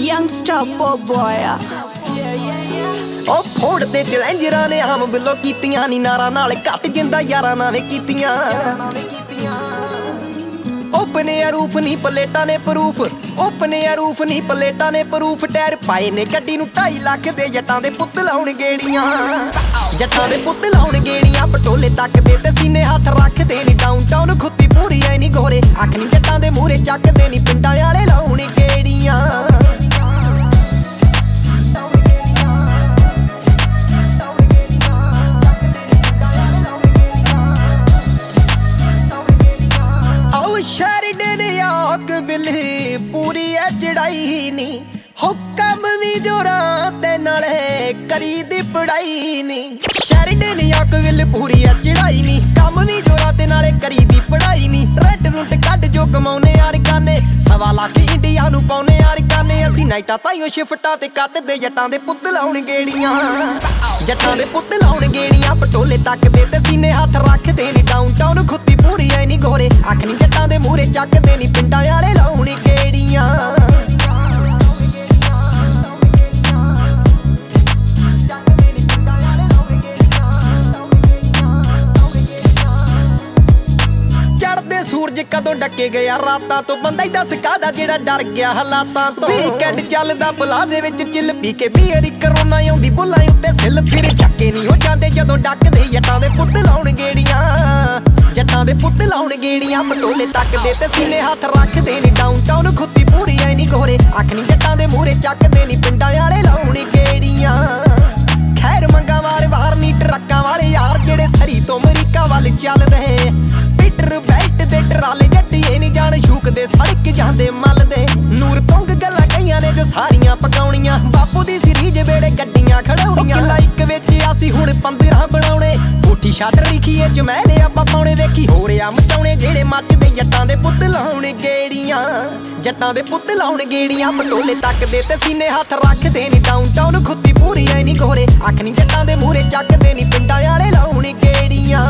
youngster boy ਉਹ ਫੋੜ ਦੇ ਚੈਲੰਜਰਾਂ ਨੇ ਆਮ ਬਿੱਲੋ ਕੀਤੀਆਂ ਨੀ ਨਾਰਾਂ ਨਾਲ ਘੱਟ ਜਿੰਦਾ ਯਾਰਾਂ ਨਾਵੇਂ ਕੀਤੀਆਂ ਓਪਨੇ ਆ ਰੂਫ ਨਹੀਂ ਪਲੇਟਾਂ ਨੇ ਪ੍ਰੂਫ ਓਪਨੇ ਆ ਰੂਫ ਨਹੀਂ ਪਲੇਟਾਂ ਨੇ ਪ੍ਰੂਫ ਟਾਇਰ ਪਾਏ ਨੇ ਗੱਡੀ ਨੂੰ 2.5 ਲੱਖ ਦੇ ਜੱਟਾਂ ਦੇ ਪੁੱਤ ਲਾਉਣ ਗੇੜੀਆਂ ਜੱਟਾਂ ਦੇ ਪੁੱਤ ਲਾਉਣ ਗੇੜੀਆਂ ਪਟੋਲੇ ਤੱਕਦੇ ਤੇ ਸੀਨੇ ਹੱਥ ਰੱਖਦੇ ਨੀ ਡਾਊਨਟਾਊਨ ਖੁੱਤੀ ਪੂਰੀ ਐ ਨੀ ਗੋਰੇ ਅੱਖ ਨੀ ਜੱਟਾਂ ਦੇ ਮੂਹਰੇ ਚੱਕਦੇ ਨੀ ਪਿੰਡਾਂ ਵਾਲੇ ਲਾਉਣ ਗੇੜੀਆਂ पूरी है चढ़ाई नी हो कम भी जोरां ते नाले करी दी पढ़ाई नी शेरिडन याकविल पूरी है चढ़ाई नी कम भी जोरां ते नाले करी दी पढ़ाई नी रेड रूट कट जो कमाउने यार काने 1.25 लाख इंडिया नू पाउने यार काने असी नाइटा ताईओ शिफ्टां ते कट दे जट्टां दे पुੱਤ लाउण गेड़ियां जट्टां दे पुੱਤ लाउण गेड़ियां पटोले तकदे ते सीने हत्थ रखदे नी डाउनटाउन खुत्ती पूरी ऐ नी गोरे अख नी जट्टां दे मूहरे ਚੱਕਦੇ नी पिंडां वाले लाउण गेड़ियां सूरज कदों डके गया रातां तो बंदा ही दस कादा जेड़ा डर गया हालातां तो वीकेंड चलदा प्लाजे विच चिल पी के बीयर करोना आउंदी बुल्लां उत्ते सिल फिर डके नहीं हो जांदे जदों डकदे जट्टां दे पुੱਤ लाउण गेड़ियां जट्टां दे पुੱਤ लाउण गेड़ियां पटोले तकदे ते सीने हत्थ रखदे नी डाउनटाउन खुत्ती पूरी ऐ नी गोरे अख नी जट्टां दे मूहरे ਚੱਕਦੇ नी पिंडां वाले लाउण गेड़ियां खैर मंगा वार नी ट्रक्कां वाले यार जेड़े सरी तो अमरीका वल चलदे पीटर बेल्ट दे ट्राले जट्टिए नी जान छूकदे सड़क जांदे मलदे नूर तुंग गल्लां कईयां ने जो सारियां पकाउणियां बापू दी सीरीज वेड़े गड्डियां खड़ाउणियां लाइक विच आसी हुण 15 बनाउणे कोठी छाट लिखीए जमैले आपां पाउणे वेखी हो रिया मचाउणे जेड़े मचदे जट्टां दे पुੱਤ लाउण गेड़ियां जट्टां दे पुੱਤ लाउण गेड़ियां पटोले तकदे ते सीने हत्थ रखदे नी डाउनटाउन खुत्ती पूरी ऐ नी गोरे अख नी जट्टां दे मूहरे ਚੱਕਦੇ नी पिंडां वाले लाउण गेड़ियां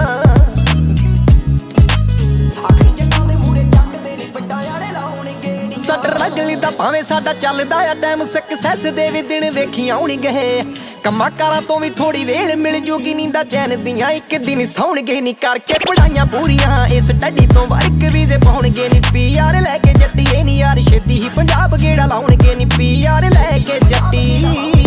सट रगली दा भावें साडा चलदा आ टाइम सक्सैस दे भी दिन वेखी आउणगे कम्मां कारां तो भी थोड़ी वेल मिल जूगी नींदा चैन दियां एक दिन सौणगे नी करके पढ़ाइयां पूरियां इस स्टडी तो वर्क वीजे पाउणगे नी पीआर लैके जट्टी नी यार छेती ही पंजाब गेड़ा लाउणगे नी पीआर लैके जट्टी